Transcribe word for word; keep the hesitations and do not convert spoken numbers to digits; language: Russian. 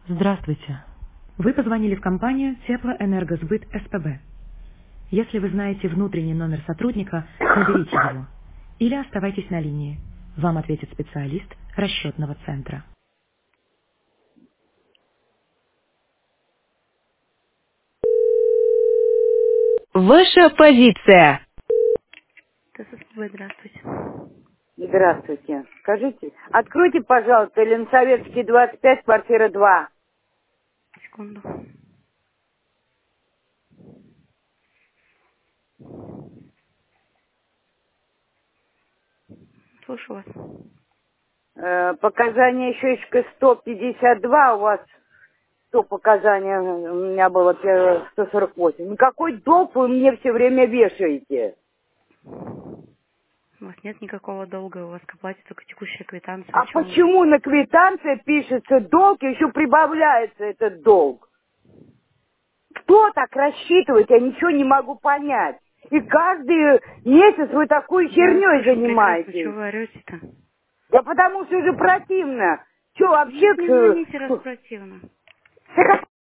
Здравствуйте. Вы позвонили в компанию Теплоэнергосбыт СПБ. Если вы знаете внутренний номер сотрудника, наберите его. Или оставайтесь на линии. Вам ответит специалист расчетного центра. Ваша позиция. ТССПБ, здравствуйте. Здравствуйте. Скажите, откройте, пожалуйста, Ленсоветский двадцать пять, квартира два. Секунду. Слушаю вас. Э, показания счетчика сто пятьдесят два, у вас сто показаний, у меня было первое сто сорок восемь. Ну какой долг вы мне все время вешаете? У вас нет никакого долга, у вас оплатится только текущая квитанция. А В чем? почему на квитанции пишется долг и еще прибавляется этот долг? Кто так рассчитывает, я ничего не могу понять. И каждый месяц вы такой Я вас херней слышу прекрасно. занимаетесь. Чего вы орете-то? Да потому что уже противно. Что вообще... Нет, не э, звоните, раз противно. Так